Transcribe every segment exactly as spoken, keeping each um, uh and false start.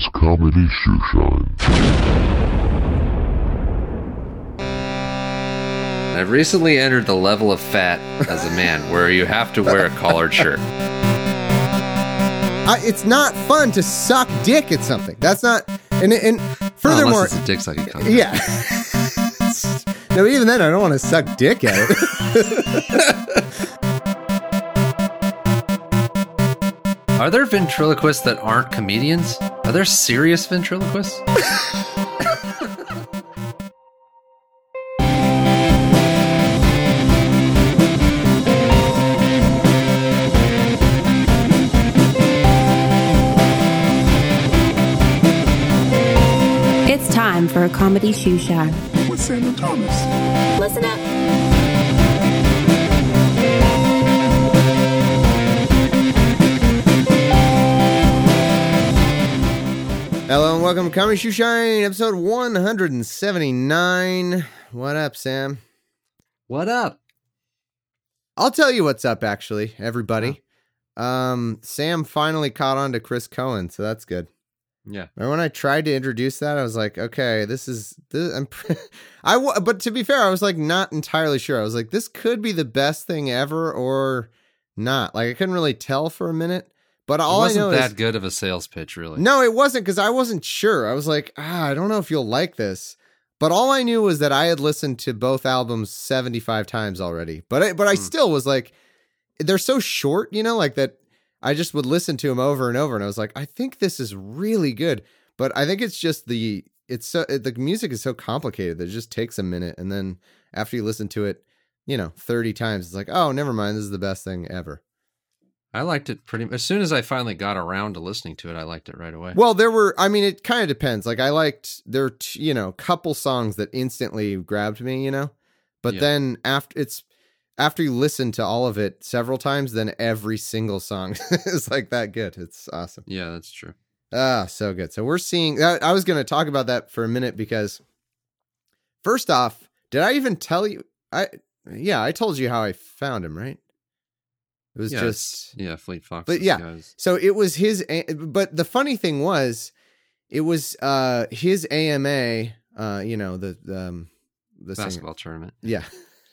It's Comedy Shoeshine. I've recently entered the level of fat as a man where you have to wear a collared shirt. I, it's not fun to suck dick at something. That's not, and and furthermore, oh, unless it's a dick sucking contest. Yeah. No, even then, I don't want to suck dick at it. Are there ventriloquists that aren't comedians? Are there serious ventriloquists? It's time for a comedy shoe shine. With Sandra Thomas. Listen up. Hello and welcome to Comedy Shoe Shine, episode one seventy-nine. What up, Sam? What up? I'll tell you what's up, actually, everybody. Oh. Um, Sam finally caught on to Chris Cohen, so that's good. Yeah. Remember when I tried to introduce that, I was like, okay, this is, this, I'm, I, w- but to be fair, I was like, not entirely sure. I was like, this could be the best thing ever or not. Like, I couldn't really tell for a minute, but all it wasn't I know that is, good of a sales pitch, really. No, it wasn't, because I wasn't sure. I was like, ah, I don't know if you'll like this. But all I knew was that I had listened to both albums seventy-five times already. But I, but I mm. still was like, they're so short, you know, like that. I just would listen to them over and over, and I was like, I think this is really good. But I think it's just the it's so the music is so complicated that it just takes a minute, and then after you listen to it, you know, thirty times, it's like, oh, never mind, this is the best thing ever. I liked it pretty. As soon as I finally got around to listening to it, I liked it right away. Well, there were, I mean, it kind of depends. Like, I liked there, were t- you know, couple songs that instantly grabbed me, you know, but Yeah. then after it's. After you listen to all of it several times, then every single song is like that good. It's awesome. Yeah, that's true. Ah, so good. So we're seeing, I was going to talk about that for a minute because first off, did I even tell you? I Yeah, I told you how I found him, right? It was yeah, just, yeah, Fleet Fox. but yeah, guys. So it was his, but the funny thing was, it was uh, his A M A, uh, you know, the, um, the basketball singer. tournament. Yeah.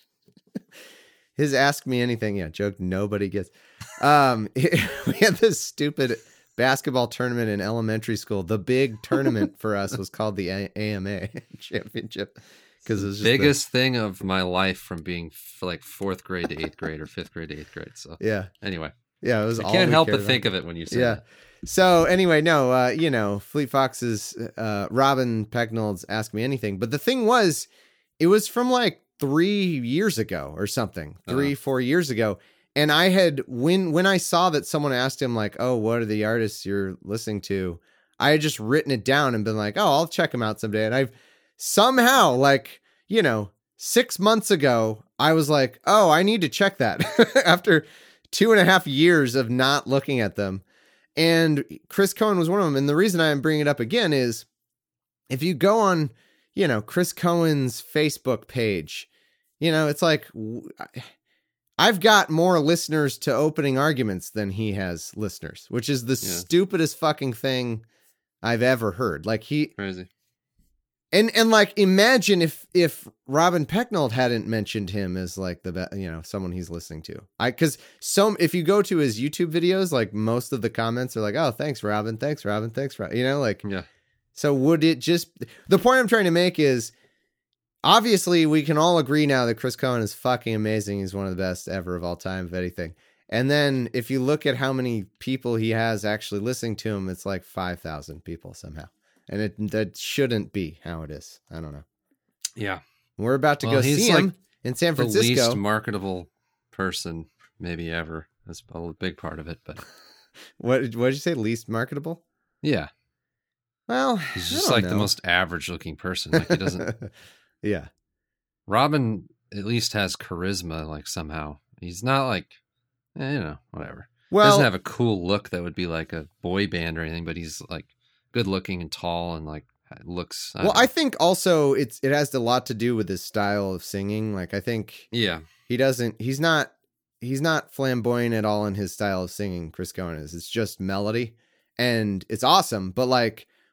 His Ask Me Anything, yeah, joke nobody gets. Um, we had this stupid basketball tournament in elementary school. The big tournament for us was called the A M A championship because it was just biggest the, thing of my life from being f- like fourth grade to eighth grade or fifth grade to eighth grade. So yeah, anyway, yeah, it was. I all can't we help but cared think about. of it when you say yeah. that. So anyway, no, uh, you know, Fleet Fox's uh, Robin Pecknold's Ask Me Anything, but the thing was, it was from like three years ago or something, three, uh-huh. four years ago. And I had, when, when I saw that someone asked him like, oh, what are the artists you're listening to? I had just written it down and been like, oh, I'll check them out someday. And I've somehow like, you know, six months ago, I was like, oh, I need to check that after two and a half years of not looking at them. And Chris Cohen was one of them. And the reason I'm bringing it up again is if you go on, you know, Chris Cohen's Facebook page, you know, it's like, I've got more listeners to Opening Arguments than he has listeners, which is the yeah. stupidest fucking thing I've ever heard. Like he crazy. And, and like, imagine if, if Robin Pecknold hadn't mentioned him as like the, be- you know, someone he's listening to. I, cause some, if you go to his YouTube videos, like most of the comments are like, oh, thanks, Robin. Thanks, Robin. Thanks, Robin. You know, like, yeah. So would it just, the point I'm trying to make is, obviously we can all agree now that Chris Cohen is fucking amazing. He's one of the best ever of all time, if anything. And then if you look at how many people he has actually listening to him, it's like five thousand people somehow. And it that shouldn't be how it is. I don't know. Yeah. We're about to well, go see like him in San Francisco. The least marketable person maybe ever. That's a big part of it. But what, what did you say? Least marketable? Yeah. Well, he's just I don't like know. the most average looking person. Like he doesn't. Yeah. Robin at least has charisma, like somehow. He's not like, eh, you know, whatever. Well, he doesn't have a cool look that would be like a boy band or anything, but he's like good looking and tall and like looks. I well, I think also it's it has a lot to do with his style of singing. Like I think yeah, he doesn't. He's not. He's not flamboyant at all in his style of singing. Chris Cohen is. It's just melody, and it's awesome. But like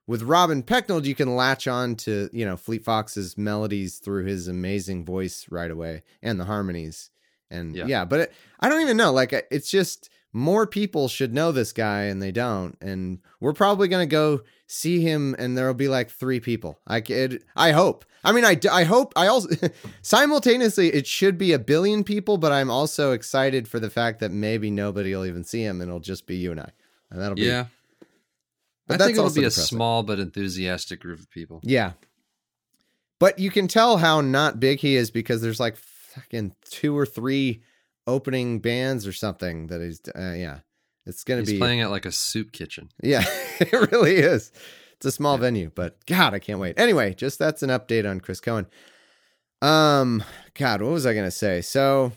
with Robin Pecknold, you can latch on to, you know, Fleet Fox's melodies through his amazing voice right away and the harmonies. And yeah, Yeah. but it, I don't even know. Like, it's just more people should know this guy and they don't. And we're probably going to go see him and there'll be like three people. I could, I hope. I mean, I, I hope I also simultaneously it should be a billion people, but I'm also excited for the fact that maybe nobody will even see him and it'll just be you and I. And that'll be, Yeah. But I that's think it'll also be a depressing. small but enthusiastic group of people. Yeah. But you can tell how not big he is because there's like fucking two or three opening bands or something that he's, uh, yeah, it's going to He's be playing at like a soup kitchen. Yeah, it really is. It's a small venue, but God, I can't wait. Anyway, just that's an update on Chris Cohen. Um, God, what was I going to say? So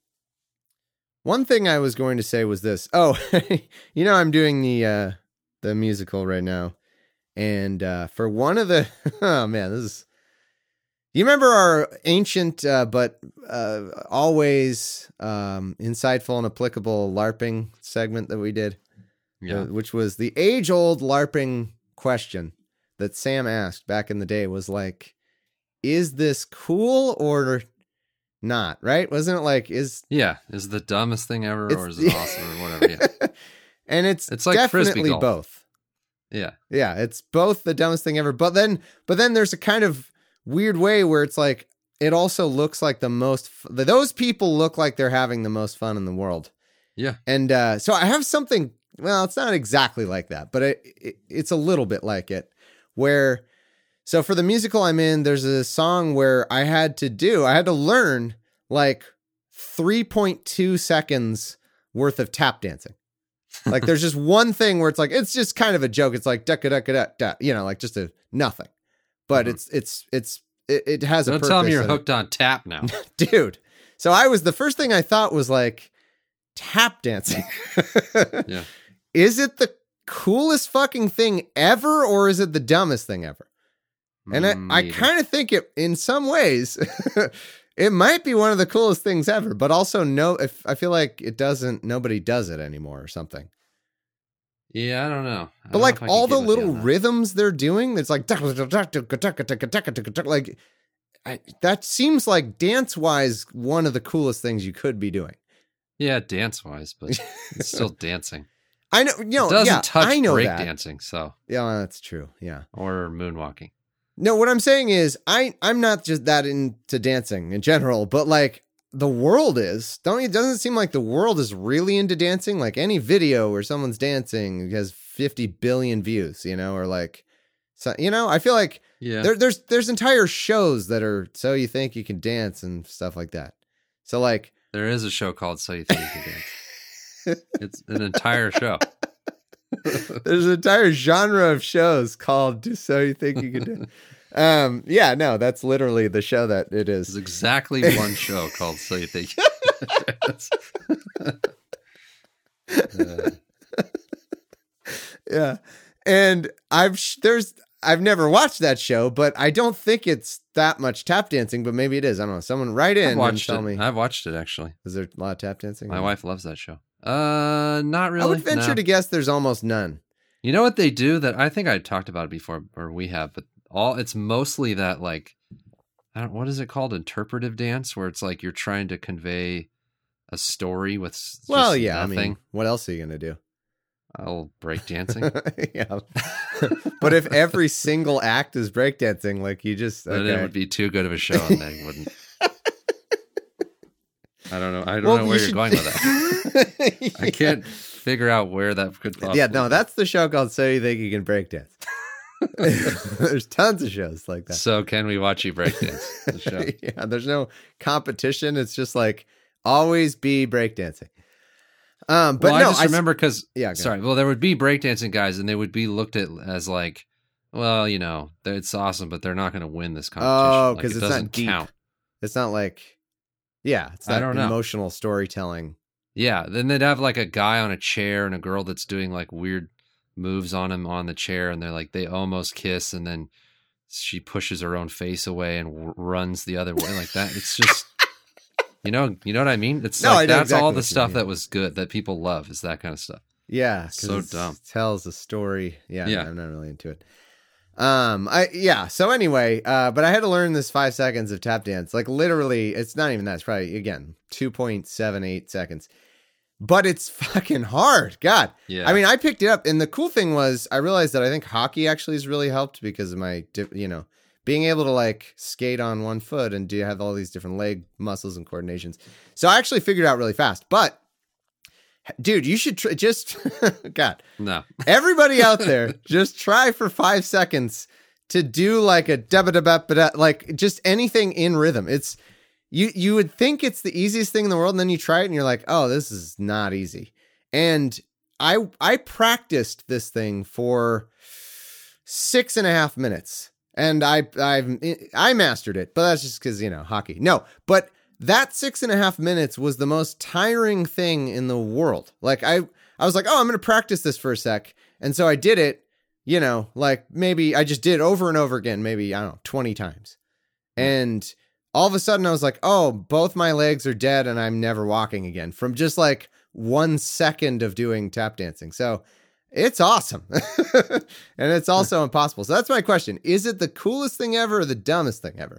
one thing I was going to say was this. Oh, you know, I'm doing the, uh, the musical right now. And, uh, for one of the, oh man, this is, you remember our ancient, uh, but, uh, always, um, insightful and applicable LARPing segment that we did? Yeah. Uh, which was the age old LARPing question that Sam asked back in the day was like, is this cool or not? Right? Wasn't it like, is, Yeah. Is it the dumbest thing ever It's- or is it awesome or whatever? Yeah. and it's, It's like Frisbee definitely golf. both. Yeah. Yeah. It's both the dumbest thing ever. But then, but then there's a kind of weird way where it's like, it also looks like the most, f- those people look like they're having the most fun in the world. Yeah. And uh, so I have something, well, it's not exactly like that, but it, it, it's a little bit like it, where, so for the musical I'm in, there's a song where I had to do, I had to learn like three point two seconds worth of tap dancing. Like there's just one thing where it's like, it's just kind of a joke. It's like, duck duck duck duck, you know, like just a nothing, but Mhm. it's, it's, it's, it, it has a Don't purpose. tell me you're and it- hooked on tap now. dude. So I was, the first thing I thought was like tap dancing. Yeah. Is it the coolest fucking thing ever or is it the dumbest thing ever? And Mm, I, I neither. kind of think it, in some ways, it might be one of the coolest things ever, but also no, if I feel like it doesn't, nobody does it anymore or something. Yeah, I don't know. I But don't know like if I can all the get with you little on that. rhythms they're doing, it's like like I, that seems like dance wise one of the coolest things you could be doing. Yeah, dance wise, but it's still dancing. I know, you know, It doesn't yeah, touch I know break that. dancing, so Yeah, well, that's true. Yeah. or moonwalking. No, what I'm saying is I I'm not just that into dancing in general, but like the world is. Don't you? Doesn't it seem like the world is really into dancing? Like any video where someone's dancing has fifty billion views, you know, or like, so you know, I feel like Yeah. there, there's there's entire shows that are so you think you can dance and stuff like that. So like, There is a show called So You Think You Can Dance. It's an entire show. there's an entire genre of shows called "Do So You Think You Can Dance." Um, yeah, no, that's literally the show that it There's is. exactly one show called So You Think You Can Dance. Uh, Yeah. And I've sh- there's I've never watched that show, but I don't think it's that much tap dancing, but maybe it is. I don't know. Someone write in I've and watched tell it. me. I've watched it actually. Is there a lot of tap dancing? My wife loves that show. Uh, not really. I would venture no. to guess there's almost none. You know what they do that I think I talked about it before, or we have, but all it's mostly that like, I don't, what is it called? Interpretive dance, where it's like you're trying to convey a story with s- just Well, yeah, nothing. I mean, what else are you going to do? I'll break dancing. Yeah. But if every single act is breakdancing, like you just Then okay. it would be too good of a show, and they wouldn't. I don't know. I don't Well, know you where you're should- going with that. I can't figure out where that could. Possibly Yeah, no, be. that's the show called So You Think You Can Breakdance. There's tons of shows like that. So can we watch you breakdance? The show. Yeah, there's no competition. It's just like always be breakdancing. Um, but well, no, I just s- remember because Yeah, go sorry. Well, there would be breakdancing guys, and they would be looked at as like, well, you know, it's awesome, but they're not going to win this competition. Oh, Like, 'cause it it's not doesn't deep. count. It's not like, yeah, it's I not don't know. emotional storytelling. Yeah, then they'd have like a guy on a chair and a girl that's doing like weird moves on him on the chair, and they're like they almost kiss, and then she pushes her own face away and w- runs the other way like that. It's just. You know, you know what I mean? It's No, I like know that's exactly all what the you stuff mean. that was good that people love is that kind of stuff. Yeah, 'cause So it's- dumb. Tells a story. Yeah, Yeah. I'm not really into it. Um, I yeah. So anyway, uh, but I had to learn this five seconds of tap dance. Like literally, it's not even that. It's probably again two point seven eight seconds. But it's fucking hard. God. Yeah. I mean, I picked it up, and the cool thing was I realized that I think hockey actually has really helped because of my, you know, being able to like skate on one foot and do have all these different leg muscles and coordinations. So I actually figured it out really fast. But dude, you should try, just God. No. Everybody out there, just try for five seconds to do like a da da da da like just anything in rhythm. It's you you would think it's the easiest thing in the world, and then you try it and you're like, oh, this is not easy. And I I practiced this thing for six and a half minutes, and I I've I mastered it, but that's just because, you know, hockey. No, but that six and a half minutes was the most tiring thing in the world. Like I, I was like, oh, I'm going to practice this for a sec. And so I did it, you know, like maybe I just did over and over again, maybe, I don't know, twenty times. And all of a sudden I was like, oh, both my legs are dead and I'm never walking again from just like one second of doing tap dancing. So it's awesome. And it's also impossible. So that's my question. Is it the coolest thing ever or the dumbest thing ever?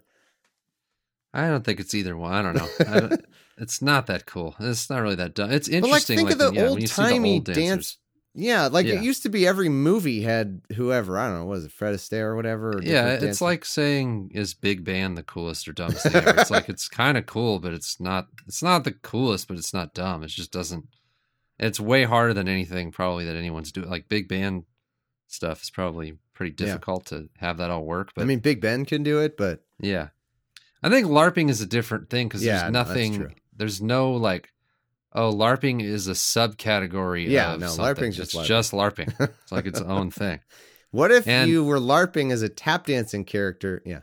I don't think it's either one. I don't know. I don't, it's not that cool. It's not really that dumb. It's interesting. But like, think like, of the yeah, old timey dance. Yeah, like yeah. It used to be every movie had whoever. I don't know. What is it, Fred Astaire or whatever? Or yeah, it's dancers. like saying, is Big Band the coolest or dumbest thing ever? It's like, it's kind of cool, but it's not. It's not the coolest, but it's not dumb. It just doesn't. It's way harder than anything probably that anyone's doing. Like Big Band stuff is probably pretty difficult yeah. to have that all work. But I mean, Big Ben can do it, but yeah. I think LARPing is a different thing because yeah, there's nothing, no, there's no like, oh, LARPing is a subcategory yeah, of no, something. LARPing's just it's LARPing. just LARPing. It's like its own thing. What if and, you were LARPing as a tap dancing character? Yeah.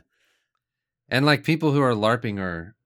And like people who are LARPing are,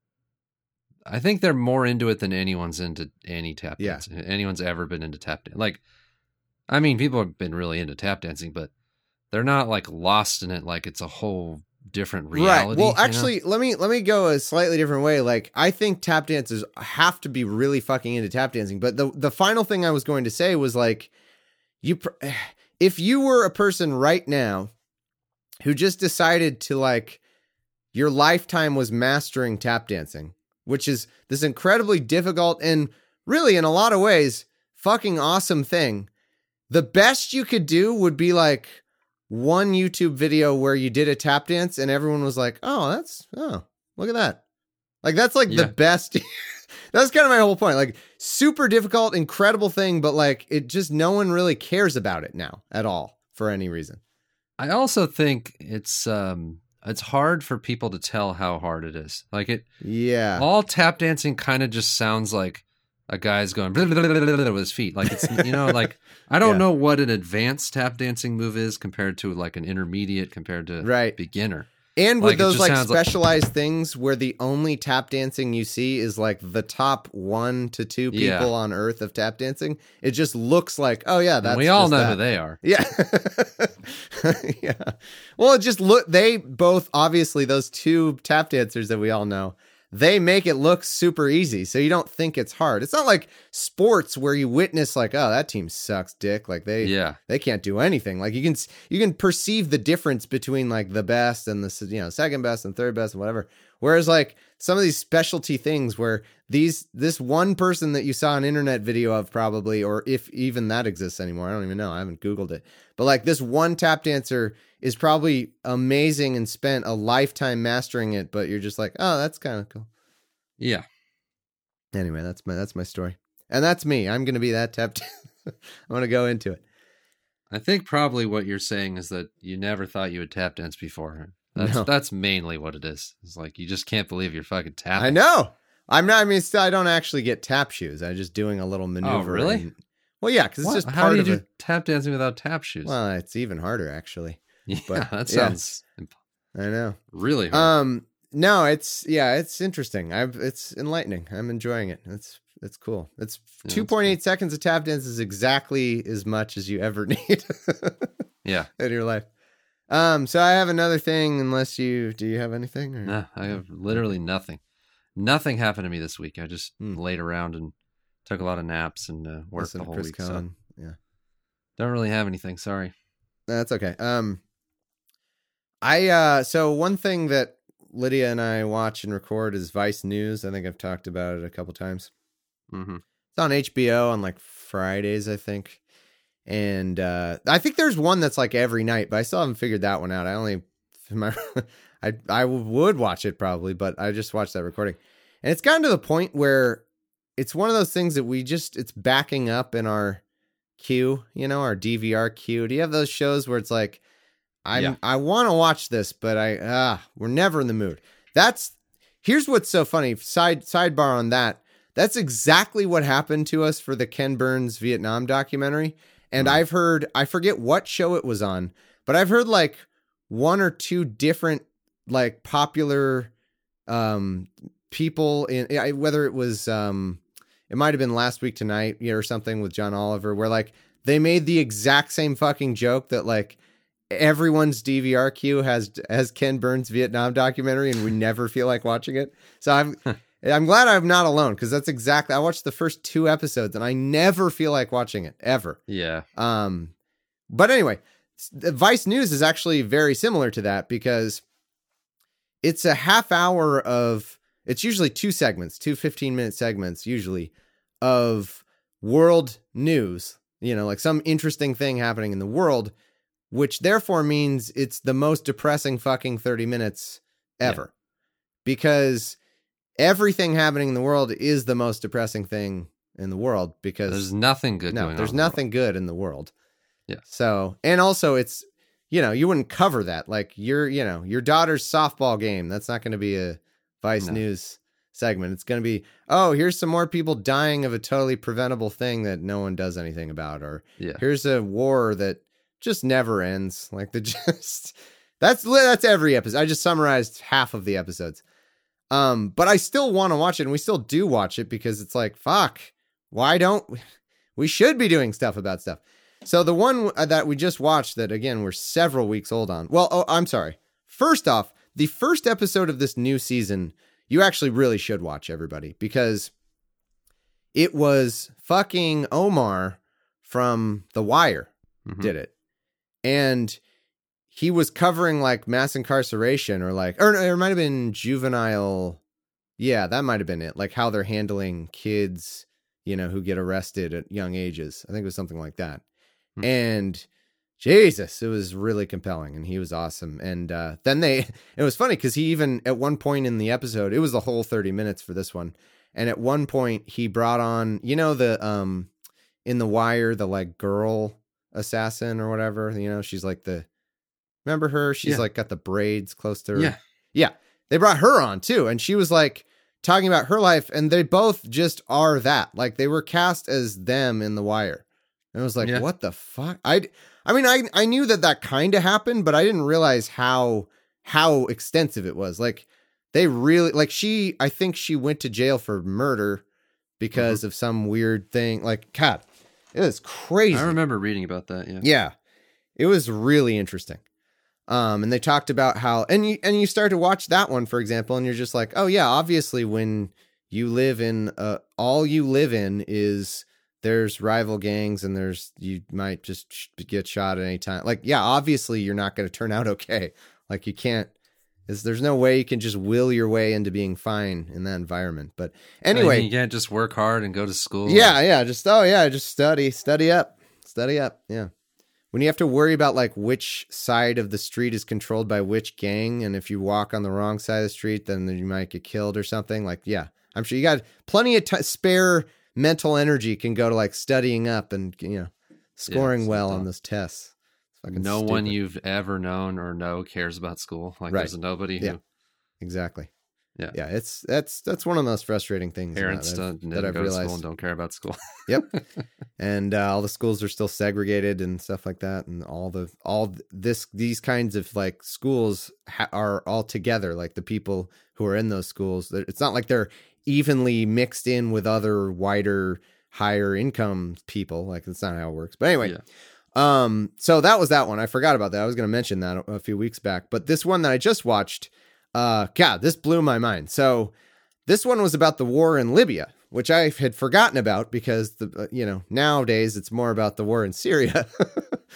I think they're more into it than anyone's into any tap yeah. dancing. Anyone's ever been into tap dancing. Like, I mean, people have been really into tap dancing, but they're not like lost in it like it's a whole different reality. Right. Well, you actually, know? let me let me go a slightly different way. Like, I think tap dancers have to be really fucking into tap dancing. But the the final thing I was going to say was like, you, if you were a person right now who just decided to like, your lifetime was mastering tap dancing, which is this incredibly difficult and really in a lot of ways fucking awesome thing. The best you could do would be like one YouTube video where you did a tap dance and everyone was like, oh, that's, oh, look at that. Like, that's like yeah. the best. That's kind of my whole point. Like, super difficult, incredible thing, but like, it just, no one really cares about it now at all for any reason. I also think it's, um, it's hard for people to tell how hard it is. Like it, yeah. All tap dancing kind of just sounds like a guy's going blah, blah, blah, blah, blah, with his feet. Like it's, you know, like I don't yeah. know what an advanced tap dancing move is compared to like an intermediate compared to right. beginner. And with like, those like specialized like... things where the only tap dancing you see is like the top one to two people yeah. on earth of tap dancing, it just looks like, oh yeah, that's and we all just know that. who they are. Yeah. yeah. Well, it just look, they both, obviously those two tap dancers that we all know, they make it look super easy. So you don't think it's hard. It's not like sports where you witness like, oh, that team sucks dick. Like they, yeah. they can't do anything. Like you can, you can perceive the difference between like the best and the, you know, second best and third best and whatever. Whereas like some of these specialty things where these, this one person that you saw an internet video of probably, or if even that exists anymore, I don't even know. I haven't Googled it, but like this one tap dancer is probably amazing and spent a lifetime mastering it, but you're just like, oh, that's kind of cool. Yeah. Anyway, that's my, that's my story. And that's me. I'm going to be that tap. T- I'm going to go into it. I think probably what you're saying is that you never thought you would tap dance before. That's no. that's mainly what it is. It's like you just can't believe you're fucking tapping. I know. I'm not. I mean, still, I don't actually get tap shoes. I'm just doing a little maneuver. Oh, really? And, well, yeah, because it's what? just How part do you of do it. Tap dancing without tap shoes? Well, it's even harder actually. Yeah, but, that sounds. Imp- I know. Really hard. Um. No, it's yeah, it's interesting. I've it's enlightening. I'm enjoying it. It's it's cool. It's yeah, two point eight cool. seconds of tap dance is exactly as much as you ever need. yeah, in your life. Um, so I have another thing. Unless you do, you have anything? Or? No, I have literally nothing. Nothing happened to me this week. I just hmm. laid around and took a lot of naps and uh, worked Listen the whole Chris week. Cohen. So yeah, don't really have anything. Sorry. that's okay. Um, I uh, so one thing that Lydia and I watch and record is Vice News. I think I've talked about it a couple times. Mm-hmm. It's on H B O on like Fridays, I think. And uh, I think there's one that's like every night, but I still haven't figured that one out. I only, my, I I would watch it probably, but I just watched that recording. And it's gotten to the point where it's one of those things that we just, it's backing up in our queue, you know, our D V R queue. Do you have those shows where it's like, I Yeah. I want to watch this, but I ah we're never in the mood. That's here's what's so funny. Side sidebar on that. That's exactly what happened to us for the Ken Burns Vietnam documentary. And Mm. I've heard, I forget what show it was on, but I've heard like one or two different like popular um people in I- whether it was um it might have been Last Week Tonight or something with John Oliver, where like they made the exact same fucking joke that like everyone's D V R queue has has Ken Burns Vietnam documentary, and we never feel like watching it. So I'm I'm glad I'm not alone, because that's exactly, I watched the first two episodes and I never feel like watching it ever. Yeah. Um, but anyway, the Vice News is actually very similar to that, because it's a half hour of, it's usually two segments, two fifteen minute segments, usually, of world news, you know, like some interesting thing happening in the world, which therefore means it's the most depressing fucking thirty minutes ever. Yeah. Because everything happening in the world is the most depressing thing in the world, because there's nothing good no, going there's on. nothing good in the world. Yeah. So, and also it's, you know, you wouldn't cover that. Like your, you know, your daughter's softball game. That's not going to be a Vice No. News segment. It's going to be, oh, here's some more people dying of a totally preventable thing that no one does anything about. Or Yeah. here's a war that just never ends. Like the just, that's, that's every episode. I just summarized half of the episodes. Um, but I still want to watch it, and we still do watch it, because it's like, fuck, why don't we should be doing stuff about stuff. So the one that we just watched that, again, we're several weeks old on. Well, oh, I'm sorry. First off, the first episode of this new season, you actually really should watch, everybody, because it was fucking Omar from The Wire Mhm. did it. And he was covering like mass incarceration, or like, or it might have been juvenile. Yeah, that might have been it. Like how they're handling kids, you know, who get arrested at young ages. I think it was something like that. Hmm. And Jesus, it was really compelling, and he was awesome. And uh, then they, it was funny because he even at one point in the episode, it was the whole thirty minutes for this one. And at one point he brought on, you know, the, um, in The Wire, the like girl assassin or whatever, you know, she's like the, remember her? She's Yeah. like got the braids close to her. Yeah. Yeah. They brought her on too. And she was like talking about her life, and they both just are that. Like they were cast as them in The Wire. And I was like, Yeah. what the fuck? I, I mean, I, I knew that that kind of happened, but I didn't realize how, how extensive it was. Like they really, like she, I think she went to jail for murder because Mm-hmm. of some weird thing. Like, God, it was crazy. I remember reading about that. Yeah. Yeah. It was really interesting. Um, and they talked about how, and you, and you start to watch that one, for example, and you're just like, oh yeah, obviously when you live in, uh, all you live in is there's rival gangs, and there's, you might just sh- get shot at any time. Like, yeah, obviously you're not going to turn out okay. Like you can't, is there's no way you can just will your way into being fine in that environment. But anyway, Like, you can't just work hard and go to school. yeah, yeah, just, oh yeah, just study, study up, study up. Yeah. When you have to worry about like which side of the street is controlled by which gang, and if you walk on the wrong side of the street, then you might get killed or something. Like, yeah, I'm sure you got plenty of t- spare mental energy can go to like studying up and, you know, scoring it's well not- on those tests. It's fucking No one stupid. you've ever known or know cares about school. Like Right. there's nobody who Yeah. Exactly. Yeah. Yeah. It's, that's, that's one of the most frustrating things about parents that don't I've, that that I've go to school realized. and don't care about school. Yep. And uh, all the schools are still segregated and stuff like that, and all the all th- this these kinds of like schools ha- are all together. Like the people who are in those schools, they're- it's not like they're evenly mixed in with other wider, higher income people. Like that's not how it works. But anyway, Yeah. um, so that was that one. I forgot about that. I was going to mention that a, a few weeks back, but this one that I just watched, uh, God, this blew my mind. So this one was about the war in Libya, which I had forgotten about because the uh, you know, nowadays it's more about the war in Syria.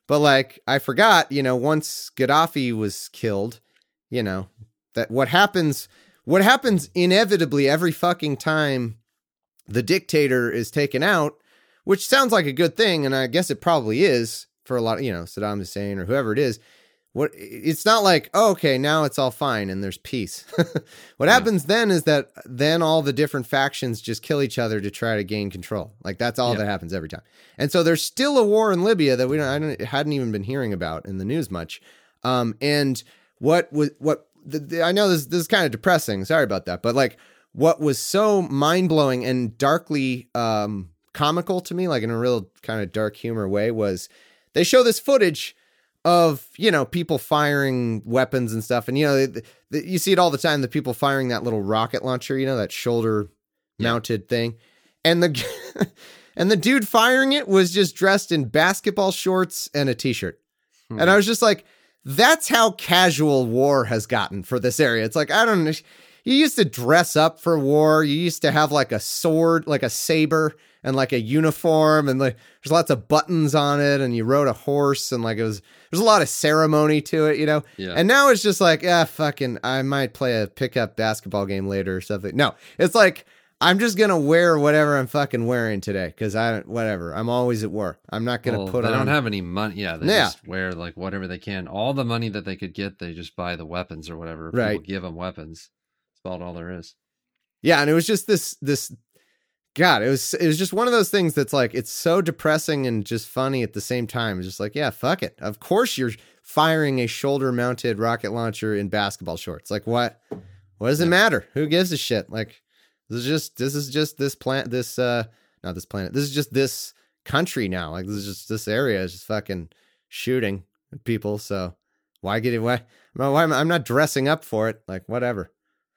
But like, I forgot, you know, once Gaddafi was killed, you know, that what happens, what happens inevitably every fucking time the dictator is taken out, which sounds like a good thing. And I guess it probably is for a lot of, you know, Saddam Hussein or whoever it is. What it's not like, oh, okay, now it's all fine and there's peace. What yeah. happens then is that then all the different factions just kill each other to try to gain control. Like that's all yeah. that happens every time. And so there's still a war in Libya that we don't, I don't, hadn't even been hearing about in the news much. Um, and what was what the, the, I know this this is kind of depressing. Sorry about that, but like what was so mind blowing and darkly um, comical to me, like in a real kind of dark humor way, was they show this footage of, you know, people firing weapons and stuff. And, you know, the, the, you see it all the time, the people firing that little rocket launcher, you know, that shoulder mounted yeah. thing. And the, and the dude firing it was just dressed in basketball shorts and a t-shirt. Hmm. And I was just like, that's how casual war has gotten for this area. It's like, I don't know. You used to dress up for war. You used to have like a sword, like a saber and like a uniform, and like there's lots of buttons on it, and you rode a horse, and like it was, there's a lot of ceremony to it, you know? Yeah. And now it's just like, ah, fucking, I might play a pickup basketball game later or something. No, it's like, I'm just going to wear whatever I'm fucking wearing today. Cause I don't, whatever. I'm always at war. I'm not going to well, put they on. They don't have any money. Yeah. They yeah. just wear like whatever they can. All the money that they could get, they just buy the weapons or whatever. Right. People give them weapons. That's about all there is. Yeah. And it was just this, this, God, it was it was just one of those things that's like, it's so depressing and just funny at the same time. It's just like, yeah, fuck it. Of course you're firing a shoulder-mounted rocket launcher in basketball shorts. Like, what? What does it matter? Who gives a shit? Like, this is just this is just this plant, this uh, not this planet. This is just this country now. Like, this is just this area is just fucking shooting people. So why get it? Why? Why am I, I'm not dressing up for it? Like, whatever.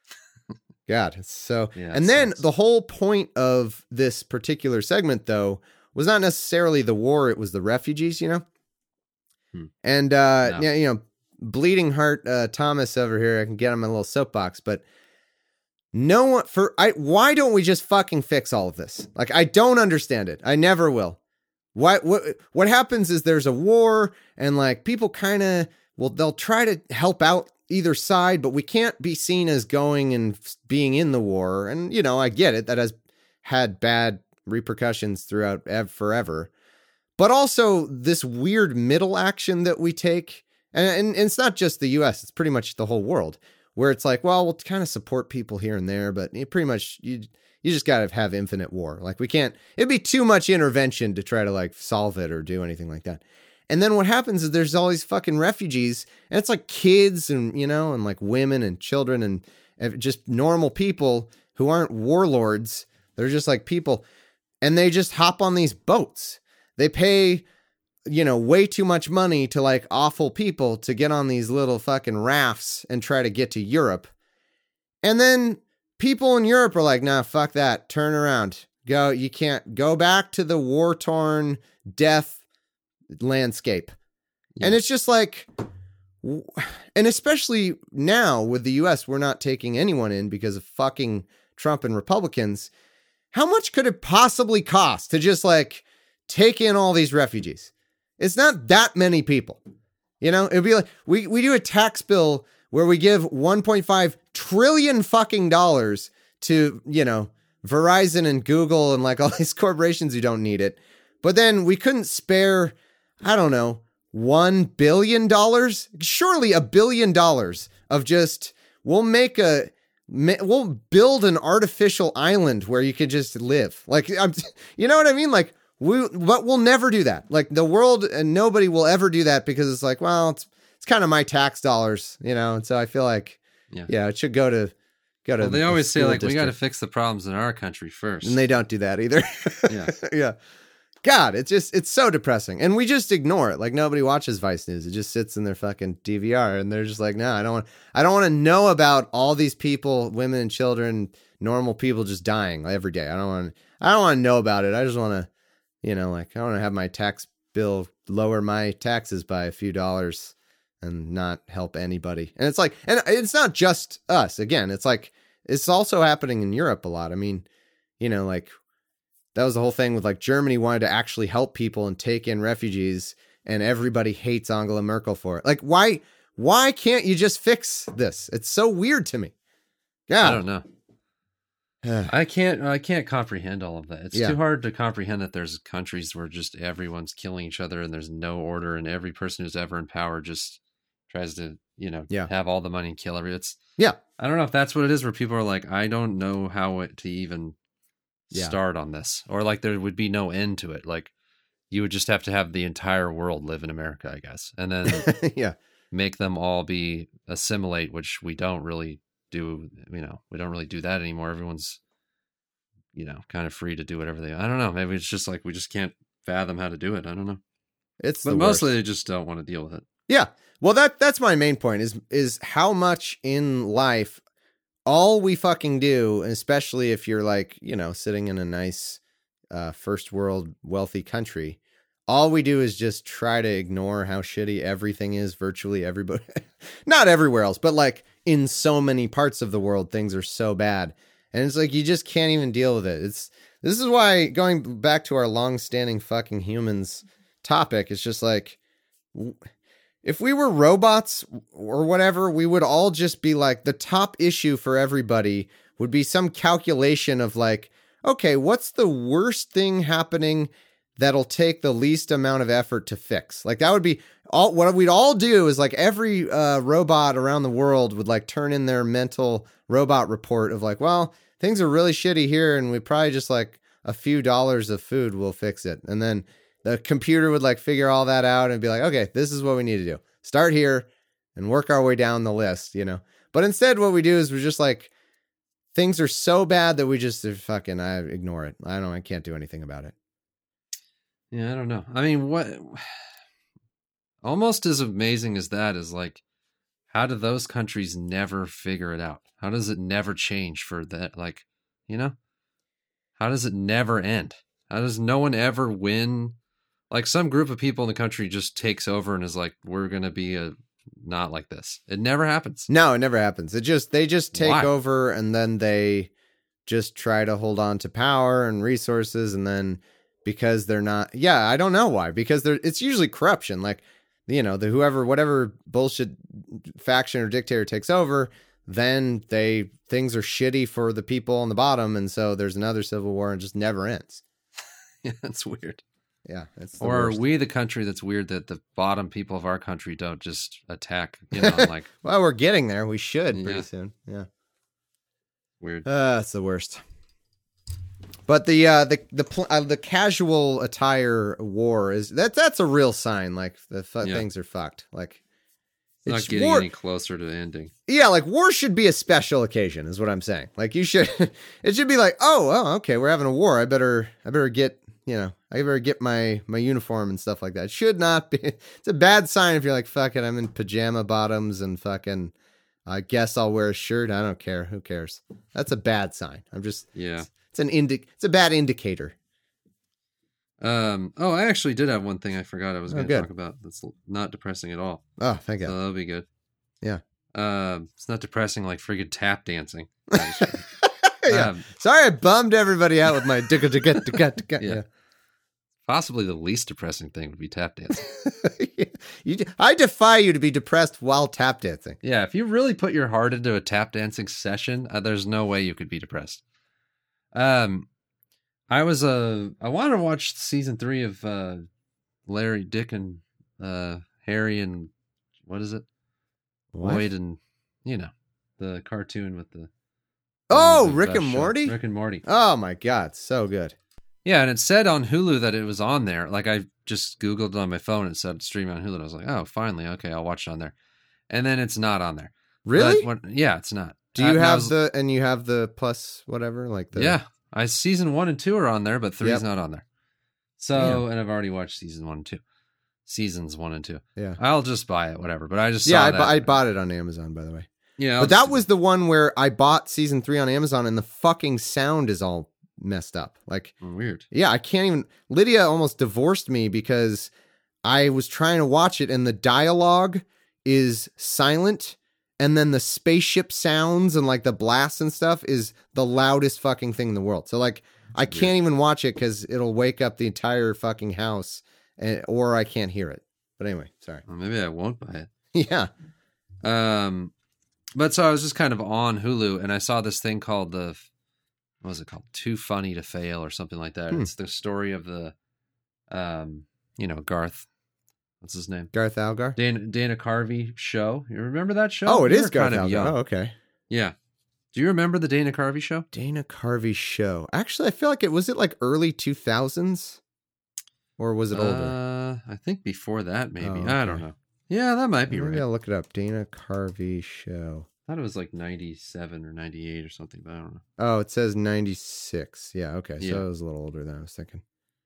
God, it's so. Yeah, and it then sucks. The whole point of this particular segment, though, was not necessarily the war; it was the refugees, you know. Hmm. And uh, No. yeah, you know, bleeding heart uh, Thomas over here. I can get him a little soapbox, but no one for I. Why don't we just fucking fix all of this? Like, I don't understand it. I never will. Why? What? What happens is there's a war, and like people kind of well, they'll try to help out either side, but we can't be seen as going and being in the war. And, you know, I get it. That has had bad repercussions throughout ev- forever. But also this weird middle action that we take. And, and, and it's not just the U S, it's pretty much the whole world, where it's like, well, we'll kind of support people here and there, but you pretty much, you you just got to have infinite war. Like, we can't, it'd be too much intervention to try to like solve it or do anything like that. And then what happens is there's all these fucking refugees, and it's like kids and, you know, and like women and children and, and just normal people who aren't warlords. They're just like people, and they just hop on these boats. They pay, you know, way too much money to like awful people to get on these little fucking rafts and try to get to Europe. And then people in Europe are like, nah, fuck that. Turn around. Go. You can't go back to the war-torn death landscape. Yeah. And it's just like, and especially now with the U S, we're not taking anyone in because of fucking Trump and Republicans. How much could it possibly cost to just like take in all these refugees? It's not that many people. You know, it'd be like, we, we do a tax bill where we give one point five trillion fucking dollars to, you know, Verizon and Google and like all these corporations who don't need it. But then we couldn't spare, I don't know, one billion dollars? Surely a billion dollars of just, we'll make a, we'll build an artificial island where you could just live. Like, I'm, you know what I mean? Like, we, but we'll never do that. Like, the world and nobody will ever do that because it's like, well, it's, it's kind of my tax dollars, you know? And so I feel like, yeah, yeah it should go to, go to. Well, they always say like, district. we got to fix the problems in our country first. And they don't do that either. Yeah. Yeah. God, it's just, it's so depressing. And we just ignore it. Like, nobody watches Vice News. It just sits in their fucking D V R and they're just like, no, I don't want, I don't want to know about all these people, women and children, normal people just dying every day. I don't want to, I don't want to know about it. I just want to, you know, like, I want to have my tax bill lower my taxes by a few dollars and not help anybody. And it's like, and it's not just us. Again, it's like, it's also happening in Europe a lot. I mean, you know, like, that was the whole thing with like Germany wanted to actually help people and take in refugees. and everybody hates Angela Merkel for it. Like, why, why can't you just fix this? It's so weird to me. Yeah. I don't know. I can't I can't comprehend all of that. It's Yeah. too hard to comprehend that there's countries where just everyone's killing each other and there's no order, and every person who's ever in power just tries to, you know, Yeah. have all the money and kill every. It's Yeah. I don't know if that's what it is, where people are like, I don't know how it, to even Yeah. start on this, or like there would be no end to it. Like you would just have to have the entire world live in America, I guess, and then yeah. make them all be assimilate, which we don't really do. You know, we don't really do that anymore. Everyone's, you know, kind of free to do whatever they. I don't know. Maybe it's just like we just can't fathom how to do it. I don't know. It's But the mostly worst. they just don't want to deal with it. Yeah. Well, that that's my main point is is how much in life all we fucking do, especially if you're like, you know, sitting in a nice uh, first world wealthy country, all we do is just try to ignore how shitty everything is, virtually everybody. Not everywhere else, but like in so many parts of the world, things are so bad. And it's like you just can't even deal with it. It's this is why, going back to our long-standing fucking humans topic, it's just like, if we were robots or whatever, we would all just be like, the top issue for everybody would be some calculation of like, okay, what's the worst thing happening that'll take the least amount of effort to fix? Like that would be all. What we'd all do is like every uh, robot around the world would like turn in their mental robot report of like, well, things are really shitty here, and we probably just like a few dollars of food will fix it. And then the computer would like figure all that out and be like, okay, this is what we need to do. Start here and work our way down the list, you know? But instead what we do is we're just like, things are so bad that we just fucking, I ignore it. I don't, I can't do anything about it. Yeah, I don't know. I mean, what? Almost as amazing as that is like, how do those countries never figure it out? How does it never change for that? Like, you know, how does it never end? How does no one ever win? Like some group of people in the country just takes over and is like, we're going to be a not like this. It never happens. No, it never happens. It just, they just take Why? over and then they just try to hold on to power and resources. And then because they're not, yeah, I don't know why, because they're, it's usually corruption. Like, you know, the whoever, whatever bullshit faction or dictator takes over, then they, things are shitty for the people on the bottom. And so there's another civil war and it just never ends. Yeah, that's weird. Yeah. It's the Or worst. are we the country that's weird that the bottom people of our country don't just attack, you know, like Well, we're getting there. We should pretty Yeah. soon. Yeah. weird. Uh, it's the worst. But the uh, the the pl- uh, the casual attire war is that that's a real sign. Like the fu- Yeah. things are fucked. Like It's not it's getting war. any closer to ending. Yeah, like war should be a special occasion, is what I'm saying. Like you should, it should be like, oh, oh, okay, we're having a war. I better, I better get, you know, I better get my my uniform and stuff like that. It should not be. It's a bad sign if you're like, fuck it, I'm in pajama bottoms and fucking. I guess I'll wear a shirt. I don't care. Who cares? That's a bad sign. I'm just. Yeah. It's an indi- It's a bad indicator. Um. Oh, I actually did have one thing I forgot I was Oh, going to good. talk about. That's not depressing at all. Oh, thank So God. that'll be good. Yeah. Um. It's not depressing like friggin' tap dancing. No, just kidding. Yeah. Um, Sorry, I bummed everybody out with my dicka dicka dicka dicka. Yeah. Yeah. possibly the least depressing thing would be tap dancing. you, I defy you to be depressed while tap dancing. Yeah, if you really put your heart into a tap dancing session, uh, there's no way you could be depressed. Um, I was uh, I wanted to watch season three of uh, Larry, Dick, and uh, Harry, and what is it? What? Lloyd, and you know the cartoon with the. Oh, the Rick best and show. Morty? Rick and Morty. Oh my God, so good. Yeah, and it said on Hulu that it was on there. Like I just Googled it on my phone and it said stream on Hulu. And I was like, oh, finally, okay, I'll watch it on there. And then it's not on there. Really? But when- yeah, it's not. Do Uh, you and I have was- the and you have the plus whatever like the Yeah, I season one and two are on there, but three's Yep. not on there. So, and I've already watched season one and two, seasons one and two. yeah I'll just buy it, whatever. But I just yeah saw I, that. bu- I bought it on Amazon, by the way. Yeah, I'll But that just- was the one where I bought season three on Amazon and the fucking sound is all messed up. Like, weird. yeah, I can't even. Lydia almost divorced me because I was trying to watch it and the dialogue is silent. And then the spaceship sounds and like the blasts and stuff is the loudest fucking thing in the world. So like, I Weird. can't even watch it because it'll wake up the entire fucking house, and, or I can't hear it. But anyway, sorry. Well, maybe I won't buy it. Yeah. Um, but so I was just kind of on Hulu, and I saw this thing called the, what was it called? Too Funny to Fail or something like that. Hmm. It's the story of the, um, you know, Garth. What's his name? Garth Algar? Dana Dana Carvey show. You remember that show? Oh, it You is were Garth kind of Algar. young. Oh, okay. Yeah. Do you remember the Dana Carvey show? Dana Carvey show. Actually, I feel like it was it like early two thousands? Or was it older? Uh, I think before that, maybe. Oh, I don't okay. know. Yeah, that might be Maybe right. I'll look it up. Dana Carvey show. I thought it was like ninety-seven or ninety-eight or something, but I don't know. Oh, it says ninety-six. Yeah, okay. So Yeah. it was a little older than I was thinking.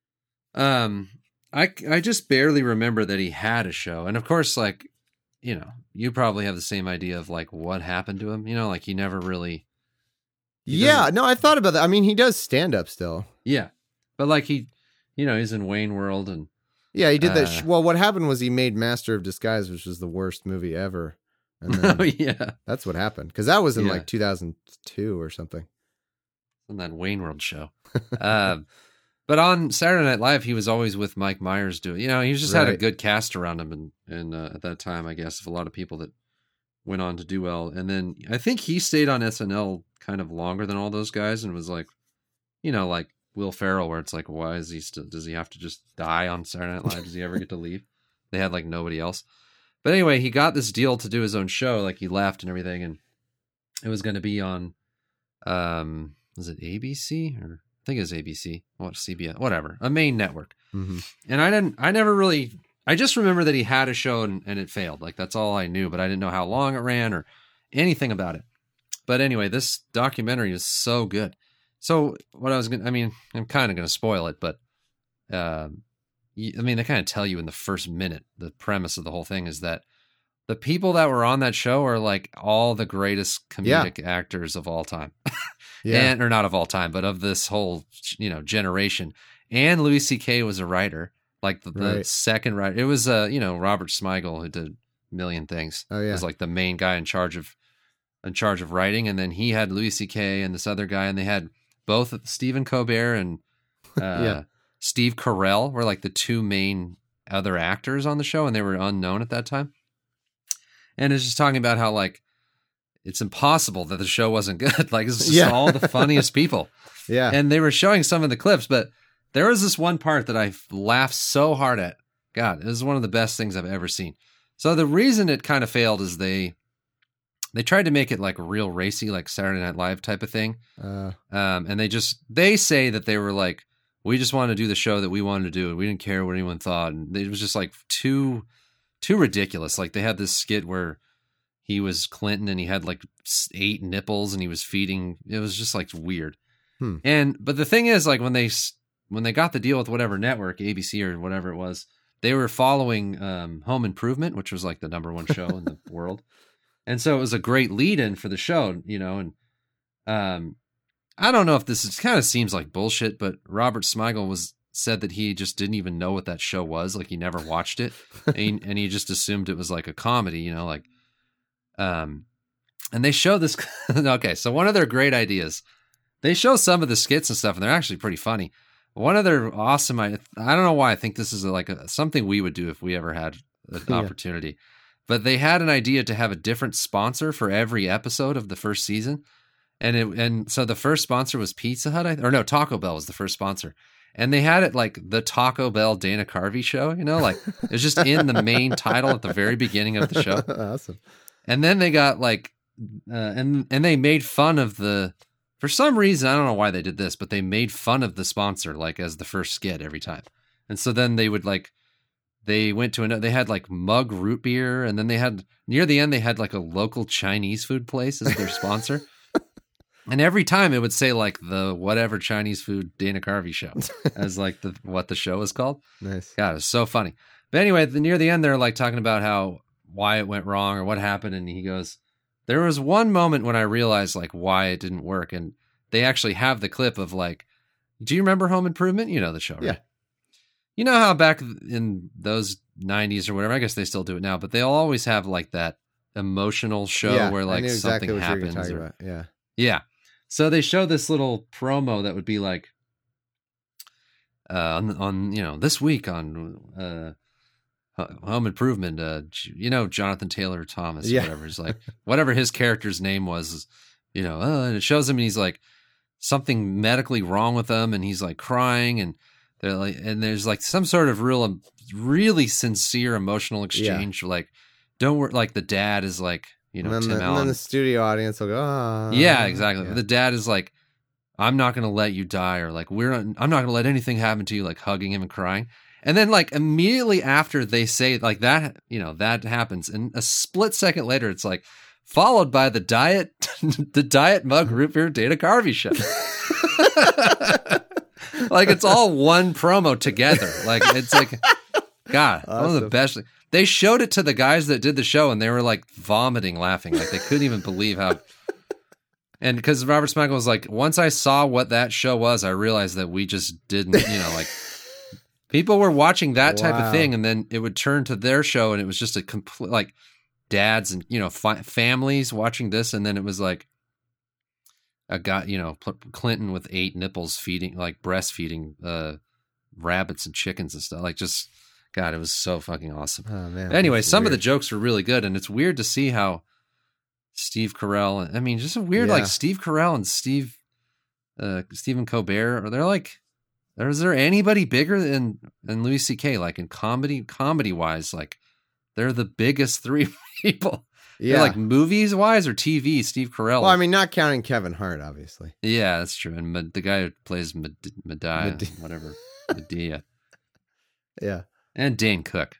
Um, I, I just barely remember that he had a show. And of course, like, you know, you probably have the same idea of like what happened to him. You know, like he never really. He Yeah, doesn't- no, I thought about that. I mean, he does stand up still. Yeah. But like he, you know, he's in Wayne World and. Yeah, he did that. Uh, Sh- well, what happened was he made Master of Disguise, which was the worst movie ever. And then Oh, yeah. that's what happened. Because that was in Yeah. like two thousand two or something. On that Wayne World show. um, but on Saturday Night Live, he was always with Mike Myers doing, you know, he just had a Right. good cast around him. And, and uh, at that time, I guess, of a lot of people that went on to do well. And then I think he stayed on S N L kind of longer than all those guys and was like, you know, like Will Ferrell, where it's like, why is he still, does he have to just die on Saturday Night Live? Does he ever get to leave? They had like nobody else. But anyway, he got this deal to do his own show. Like he left and everything. And it was going to be on, um, was it A B C or I think it was A B C, what C B S, whatever, a main network. Mm-hmm. And I didn't, I never really, I just remember that he had a show and, and it failed. Like that's all I knew, but I didn't know how long it ran or anything about it. But anyway, this documentary is so good. So what I was going to, I mean, I'm kind of going to spoil it, but, um, y- I mean, they kind of tell you in the first minute, the premise of the whole thing is that the people that were on that show are like all the greatest comedic actors of all time. Yeah. And, or not of all time, but of this whole, you know, generation. And Louis C K was a writer, like the, the Right. second writer. It was, uh, you know, Robert Smigel who did a million things. Oh, yeah. Was like the main guy in charge of, in charge of writing. And then he had Louis C K and this other guy, and they had both Stephen Colbert and uh, Yeah. Steve Carell were like the two main other actors on the show, and they were unknown at that time. And it's just talking about how like it's impossible that the show wasn't good. Like it's just Yeah. all the funniest people. Yeah. And they were showing some of the clips, but there was this one part that I laughed so hard at. God, it was one of the best things I've ever seen. So the reason it kind of failed is they they tried to make it like real racy, like Saturday Night Live type of thing. uh, Um, and they just they say that they were like, we just wanted to do the show that we wanted to do, and we didn't care what anyone thought. And it was just like too too ridiculous. Like they had this skit where he was Clinton and he had like s- eight nipples and he was feeding. It was just like weird. Hmm. And but the thing is, like when they s- when they got the deal with whatever network, A B C or whatever it was, they were following um, Home Improvement, which was like the number one show in the world. And so it was a great lead-in for the show, you know. And um, I don't know if this is kind of seems like bullshit, but Robert Smigel was said that he just didn't even know what that show was, like he never watched it, and, he, and he just assumed it was like a comedy, you know, like. Um, and they show this. Okay, so one of their great ideas, they show some of the skits and stuff, and they're actually pretty funny. One of their awesome, I I don't know why I think this is like a, something we would do if we ever had an Yeah. opportunity. But they had an idea to have a different sponsor for every episode of the first season. And it, and so the first sponsor was Pizza Hut, I, or no, Taco Bell was the first sponsor. And they had it like the Taco Bell Dana Carvey show, you know, like it was just in the main title at the very beginning of the show. Awesome. And then they got like, uh, and and they made fun of the, for some reason, I don't know why they did this, but they made fun of the sponsor like as the first skit every time. And so then they would like, they went to another, they had like mug root beer, and then they had, near the end, they had like a local Chinese food place as their sponsor. And every time it would say like the whatever Chinese food Dana Carvey show as like the what the show is called. Nice. God, it's so funny. But anyway, the, near the end, they're like talking about how why it went wrong or what happened, and he goes, "There was one moment when I realized like why it didn't work." And they actually have the clip of like, do you remember Home Improvement? You know the show, right? Yeah. You know how back in those nineties or whatever, I guess they still do it now, but they'll always have like that emotional show yeah, where I like knew exactly something what you were happens. talking or- about. Yeah. yeah. So they show this little promo that would be like, uh, on, on, you know, this week on, uh, Home Improvement, uh, you know, Jonathan Taylor Thomas, Yeah. or whatever. He's like, whatever his character's name was, you know, uh, and it shows him and he's like, something medically wrong with him, and he's like crying, and they're like, and there's like some sort of real, really sincere emotional exchange. Yeah. Like, don't worry, like the dad is like, you know, and then, Tim the, Allen. and then the studio audience will go, oh. Yeah, exactly. Yeah. The dad is like, I'm not going to let you die, or like, we're not, I'm not going to let anything happen to you, like hugging him and crying. And then like immediately after they say like that, you know, that happens. And a split second later, it's like followed by the diet, the diet mug root beer Dana Carvey show. Like it's all one promo together. Like it's like, God, awesome. One of the best. They showed it to the guys that did the show and they were like vomiting laughing. Like they couldn't even believe how. And because Robert Smigel was like, once I saw what that show was, I realized that we just didn't, you know, like people were watching that type Wow. of thing. And then it would turn to their show and it was just a complete, like dads and, you know, fi- families watching this. And then it was like a guy, you know, Clinton with eight nipples feeding, like breastfeeding uh, rabbits and chickens and stuff. Like just, God, it was so fucking awesome. Oh, man. Anyway, That's some weird. of the jokes were really good. And it's weird to see how Steve Carell, I mean, just a weird, Yeah. like Steve Carell and Steve, uh, Stephen Colbert, are they're like, is there anybody bigger than, than Louis C K? Like in comedy, comedy wise, like they're the biggest three people. Yeah. They're like movies wise or T V, Steve Carell. Well, I mean, not counting Kevin Hart, obviously. Yeah, that's true. And Med- the guy who plays Med- Medea, Mede- whatever, Medea, Yeah. and Dane Cook.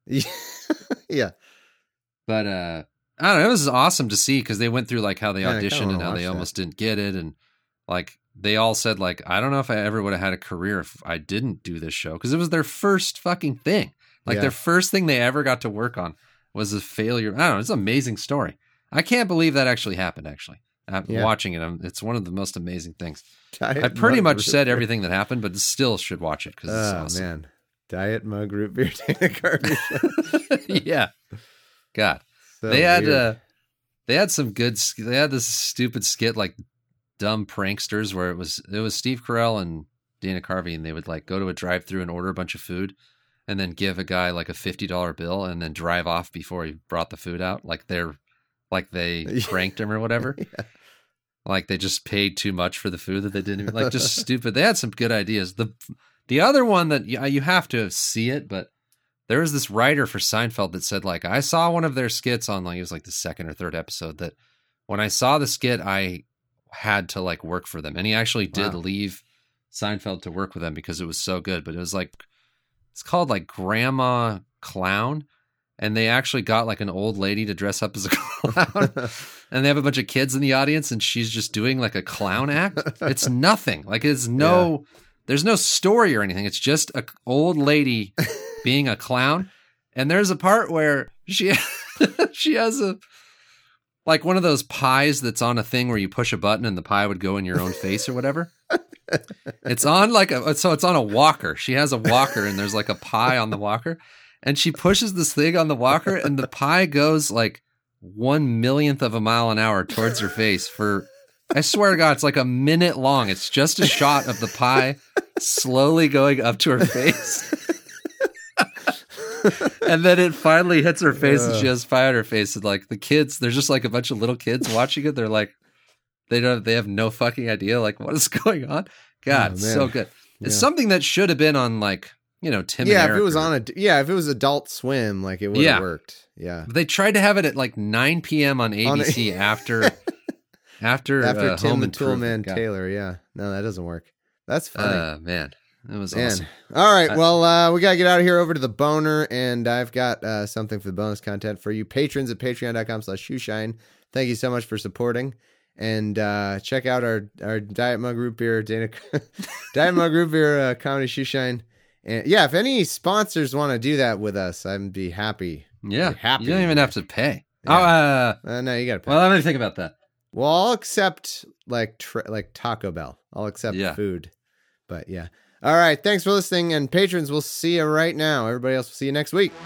Yeah. But uh, I don't know. It was awesome to see because they went through like how they Man, I kinda auditioned and wanna how watch they that. almost didn't get it, and like they all said like, I don't know if I ever would have had a career if I didn't do this show because it was their first fucking thing. Like Yeah. their first thing they ever got to work on was a failure. I don't know. It's an amazing story. I can't believe that actually happened. Actually, I'm Yeah. watching it. I'm, it's one of the most amazing things. Diet I pretty mug much root said beer. everything that happened, but still should watch it because it's Oh, awesome. man. Diet mug root beer Dana Carvey show. Yeah, God, So they had weird. uh, they had some good. sk- They had this stupid skit like dumb pranksters where it was it was Steve Carell and Dana Carvey, and they would like go to a drive-thru and order a bunch of food, and then give a guy like a fifty dollar bill, and then drive off before he brought the food out, like they're like they pranked him or whatever. Yeah. Like they just paid too much for the food that they didn't even like. Just stupid. They had some good ideas. The the other one that you, you have to see it, but there was this writer for Seinfeld that said like, I saw one of their skits on like, it was like the second or third episode, that when I saw the skit, I had to like work for them. And he actually did Wow. leave Seinfeld to work with them because it was so good. But it was like, it's called like Grandma Clown. And they actually got like an old lady to dress up as a clown. And they have a bunch of kids in the audience and she's just doing like a clown act. It's nothing. Like it's no, there's no story or anything. It's just a old lady being a clown. And there's a part where she she has a like one of those pies that's on a thing where you push a button and the pie would go in your own face or whatever. It's on like a so it's on a walker. She has a walker and there's like a pie on the walker. And she pushes this thing on the walker and the pie goes like one millionth of a mile an hour towards her face for, I swear to God, it's like a minute long. It's just a shot of the pie slowly going up to her face. And then it finally hits her face and she has pie on her face. And like the kids, there's just like a bunch of little kids watching it. They're like, they don't, they have no fucking idea like what is going on. God, Oh, it's man. so good. It's Yeah. something that should have been on like, you know, Tim Yeah, and if Eric it was or- on a yeah, if it was Adult Swim, like it would have Yeah. worked. Yeah. They tried to have it at like nine p.m. on A B C On a- after after After uh, Tim Home the Improvement. Toolman God. Taylor, yeah. No, that doesn't work. That's funny. Uh, man, it was Man. awesome. All right. I- Well, uh, we got to get out of here over to the boner, and I've got uh, something for the bonus content for you patrons at patreon.com slash shoeshine. Thank you so much for supporting. And uh, check out our, our Diet Mug Root Beer, Dana, Diet Mug Root Beer uh, Comedy Shoeshine. And yeah, if any sponsors want to do that with us, I'd be happy. Yeah, Be happy. you don't even have to pay. Yeah. Oh, uh, Uh, no, you got to pay. well, let me think about that. Well, I'll accept like tra- like Taco Bell. I'll accept Yeah. food. But yeah. All right. Thanks for listening. And patrons, we'll see you right now. Everybody else will see you next week.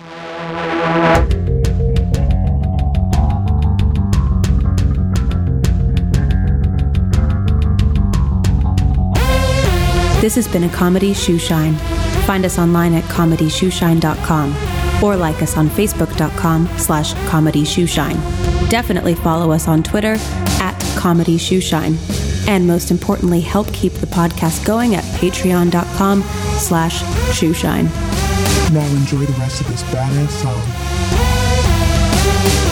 This has been a Comedy Shoeshine. Find us online at comedy shoeshine dot com. or like us on facebook.com slash comedy shoeshine. Definitely follow us on Twitter at comedy shoeshine. And most importantly, help keep the podcast going at patreon.com slash shoeshine. Now enjoy the rest of this badass song.